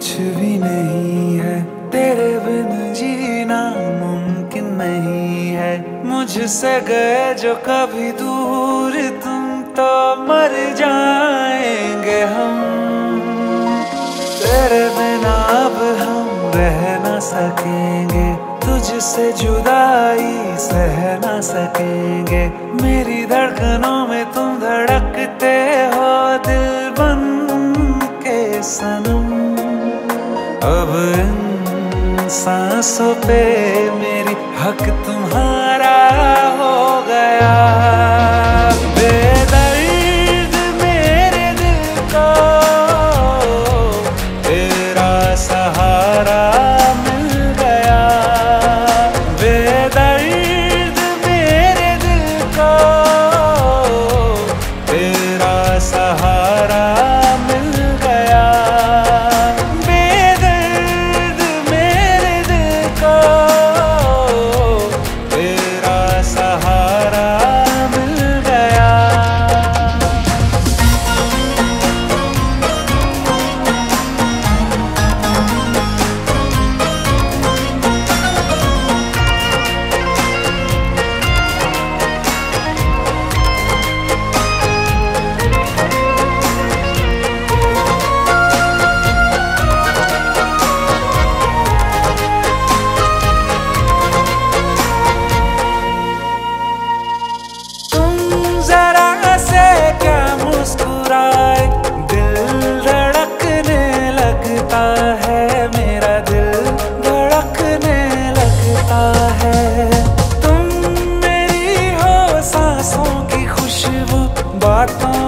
कुछ भी नहीं है, तेरे बिन जीना मुमकिन नहीं है। मुझसे गए जो कभी दूर तुम तो मर जाएंगे हम। तेरे बिना अब हम रह ना सकेंगे, तुझसे जुदाई सह ना सकेंगे। मेरी धड़कनों में तुम धड़कते हो दिल बन के सनम। अब इन सांसों पे मेरी हक तुम्हारा हो गया। बेदर्द मेरे दिल को तेरा सहारा मिल गया। बेदर्द मेरे दिल को तेरा सहारा मिल गया। बेदर्द मेरे दिल को तेरा सहारा मिल गया। मुस्कुराए दिल धड़कने लगता है, मेरा दिल धड़कने लगता है। तुम मेरी हो सांसों की खुशबू, बातों